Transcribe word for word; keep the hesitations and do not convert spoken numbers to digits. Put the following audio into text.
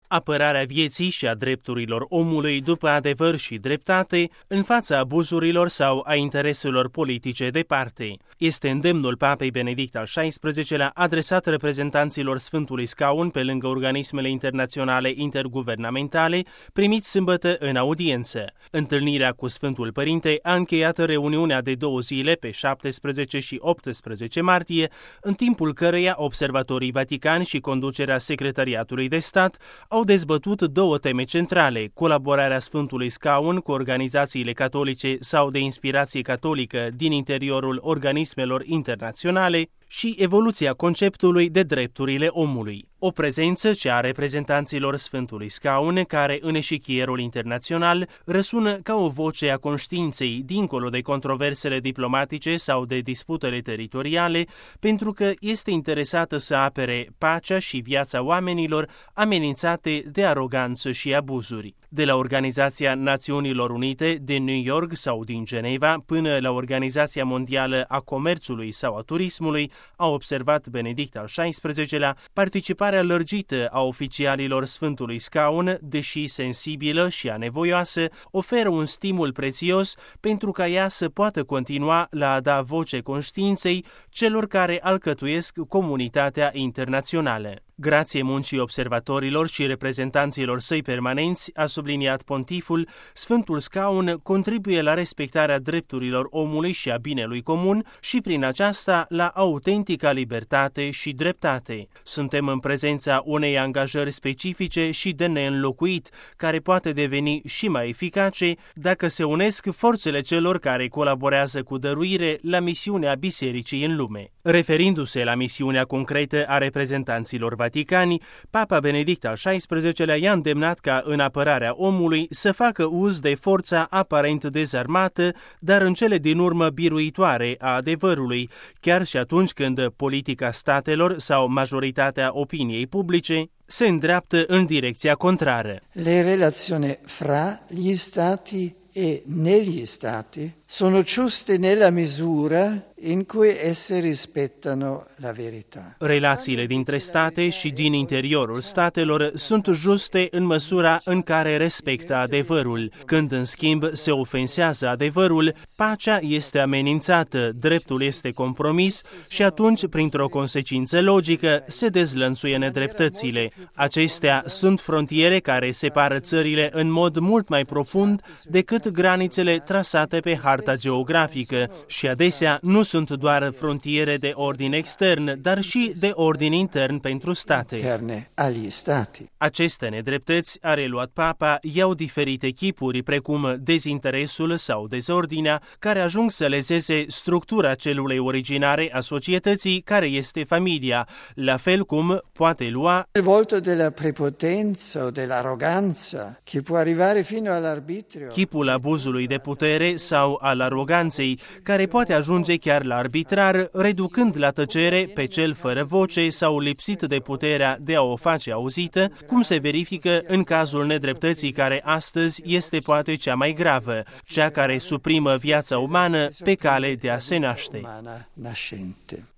Apărarea vieții și a drepturilor omului după adevăr și dreptate în fața abuzurilor sau a intereselor politice de parte. Este îndemnul Papei Benedict al șaisprezecelea adresat reprezentanților Sfântului Scaun pe lângă organismele internaționale interguvernamentale, primit sâmbătă în audiență. Întâlnirea cu Sfântul Părinte a încheiat reuniunea de două zile pe șaptesprezece și optsprezece martie, în timpul căreia observatorii vaticani și conducerea Secretariatului de Stat au dezbătut două teme centrale: colaborarea Sfântului Scaun cu organizațiile catolice sau de inspirație catolică din interiorul organismelor internaționale și evoluția conceptului de drepturile omului. O prezență ce a reprezentanților Sfântului Scaun, care în eșichierul internațional răsună ca o voce a conștiinței, dincolo de controversele diplomatice sau de disputele teritoriale, pentru că este interesată să apere pacea și viața oamenilor amenințate de aroganță și abuzuri. De la Organizația Națiunilor Unite din New York sau din Geneva până la Organizația Mondială a Comerțului sau a Turismului, a observat Benedict al șaisprezecelea, participarea lărgită a oficialilor Sfântului Scaun, deși sensibilă și anevoioasă, oferă un stimul prețios pentru ca ea să poată continua la a da voce conștiinței celor care alcătuiesc comunitatea internațională. Grație muncii observatorilor și reprezentanților săi permanenți, a subliniat pontiful, Sfântul Scaun contribuie la respectarea drepturilor omului și a binelui comun și prin aceasta la autentica libertate și dreptate. Suntem în prezența unei angajări specifice și de neînlocuit, care poate deveni și mai eficace dacă se unesc forțele celor care colaborează cu dăruire la misiunea Bisericii în lume. Referindu-se la misiunea concretă a reprezentanților vaticani, Papa Benedict al șaisprezecelea i-a îndemnat ca în apărarea omului să facă uz de forța aparent dezarmată, dar în cele din urmă biruitoare a adevărului, chiar și atunci când politica statelor sau majoritatea opiniei publice se îndreaptă în direcția contrară. Le relazioni fra gli stati e negli stati sono giuste nella misura in cui esse rispettano la verità. Relațiile dintre state și din interiorul statelor sunt juste în măsura în care respectă adevărul. Când, în schimb, se ofensează adevărul, pacea este amenințată, dreptul este compromis și atunci, printr-o consecință logică, se dezlănțuie nedreptățile. Acestea sunt frontiere care separă țările în mod mult mai profund decât granițele trasate pe harta geografică și adesea nu sunt doar frontiere de ordin extern, dar și de ordin intern pentru state. Aceste nedreptăți, a reluat Papa, iau diferite chipuri, precum dezinteresul sau dezordinea, care ajung să lezeze structura celulei originare a societății, care este familia, la fel cum poate lua il volto della prepotenza o dell'arroganza, che può arrivare fino all'arbitrio. Chipul abuzului de putere sau al aroganței, care poate ajunge chiar la arbitrar, reducând la tăcere pe cel fără voce sau lipsit de puterea de a o face auzită, cum se verifică în cazul nedreptății care astăzi este poate cea mai gravă, cea care suprimă viața umană pe cale de a se naște.